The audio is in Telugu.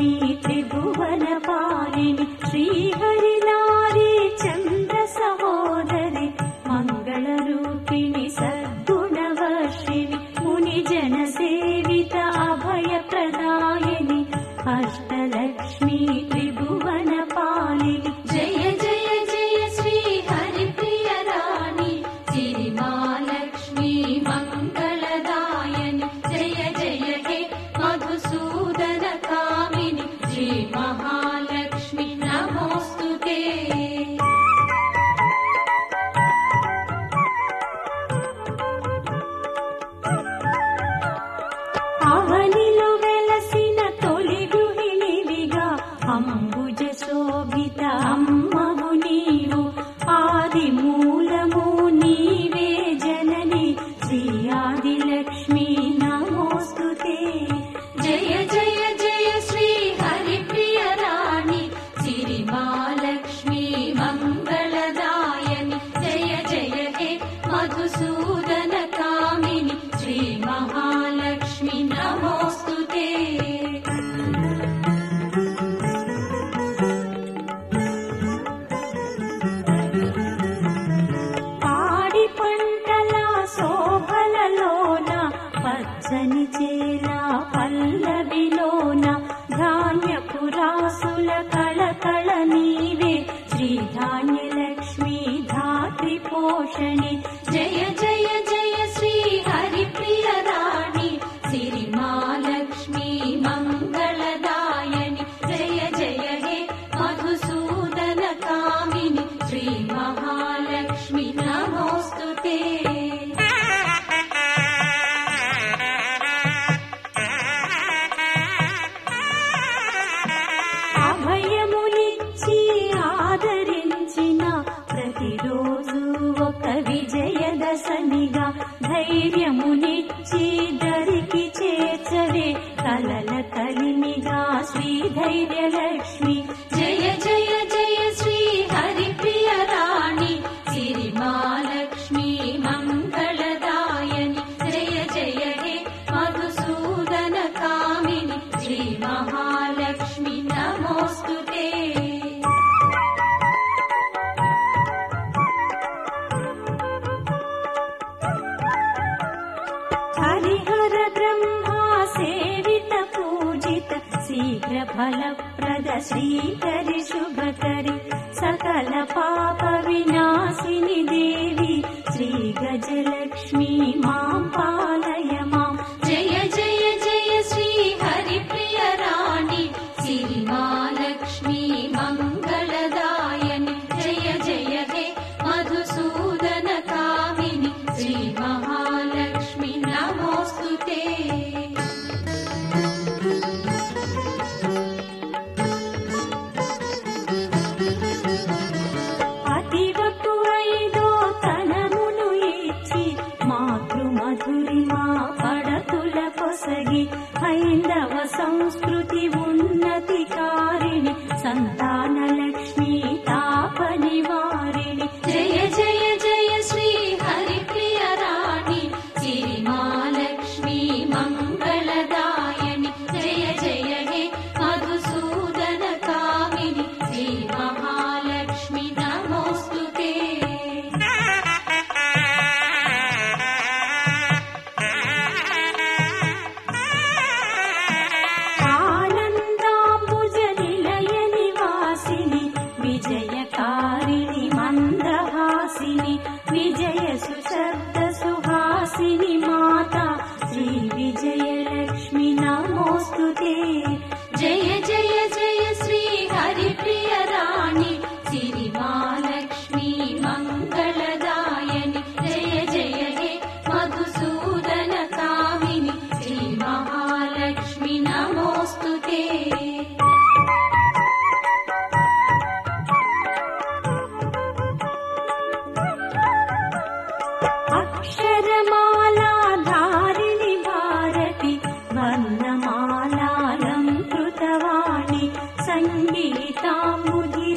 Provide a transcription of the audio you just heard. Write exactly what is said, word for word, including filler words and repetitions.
అష్టలక్ష్మీ త్రిభువన పాలిని శ్రీహరినారీ చంద్ర సహోదరి మంగళ రూపిణి సద్గుణవర్షిణి ముని జన సేవిత అభయ ప్రదాయిని అష్టలక్ష్మీ త్రిభువన పాలిని జయ జయ జయ శ్రీ హరిప్రియ రాణి సిరిమాలక్ష్మీ మంగళదాయని జయ జయ హే మధుసూదన కామిని శ్రీ మహాలక్ష్మి నమోస్తుతే. అవనిలో వెలసిన తొలి గృహిణివిగా అంబుజ శోభిత అమ్మవు నీవు ఆది మూలము నీవే జనని శ్రీ ఆదిలక్ష్మీ నమోస్తుతే. జయ జయ జయ శ్రీ హరిప్రియ రాణి సిరిమాలక్ష్మీ మంగళదాయని జయ జయ హే మధుసూదన కామిని శ్రీ మహాలక్ష్మి నమోస్తుతే. పాడి పంటల శోభలలోన పచ్చని చేల పల్లవిలోన ధాన్యపు రాసుల కళకళ నీవే శ్రీ ధాన్యలక్ష్మీ ధాత్రి పోషణి జయ జయ జయ శ్రీ హరిప్రియ రాణి సిరిమాలక్ష్మీ మంగళదాయని జయ జయ హే మధుసూదన కామిని శ్రీ మహాలక్ష్మి నమోస్తుతే. అభయమునిచ్చి ఆదరించిన ప్రతిరోజు ఒక విజయదశమిగా ధైర్యమునిచ్చి దరికి చేర్చవే కలల కలిమిగా శ్రీ ధైర్యలక్ష్మి జయ జయ జయ శ్రీ హరిప్రియ రాణి సిరిమాలక్ష్మీ మంగళదాయని జయ జయ హే మధుసూదన కామిని శ్రీ మహాలక్ష్మి నమోస్తుతే. హరిహర బ్రహ్మా సేవిత పూజిత శీఘ్ర ఫలప్రద శ్రీకరి శుభకరి సకల పాప వినాశిని దేవి శ్రీ గజలక్ష్మీ మాం పాలయ మాం జయ జయ జయ శ్రీ హరిప్రియ రాణి సిరిమాలక్ష్మీ మంగళదాయని జయ జయ హే మధుసూదన కామిని శ్రీ మహాలక్ష్మి నమోస్తుతే. అతివకు ఐదో తనమును ఇచ్చి మాతృమధురిమా పడతుల పొసగి హైందవ సంస్కృతి ఉన్నతి కారిణి సంతాన లక్ష్మీ తాప నివారిణి జయ జయ జయ శ్రీ హరిప్రియ రాణి సిరిమాలక్ష్మీ మంగళదాయని జయ జయ హే మధుసూదన కామిని శ్రీ మహాలక్ష్మి నమోస్తుతే. ఆనందాంబుజ నిలయ నివాసిని విజయకారిణి మందహాసిని విజయ సుశబ్ద సుహాసిని మాతా శ్రీ విజయలక్ష్మి నమోస్తుతే. జయ జయ జయ శ్రీ హరిప్రియ రాణి సిరిమాలక్ష్మీ మంగళదాయని జయ జయ హే మధుసూదన కామిని శ్రీ మహాలక్ష్మి నమోస్తుతే. అక్షరమాలా ధారిణి భారతి వర్ణమాలాలంకృతవాణి సంగీతాంబుధి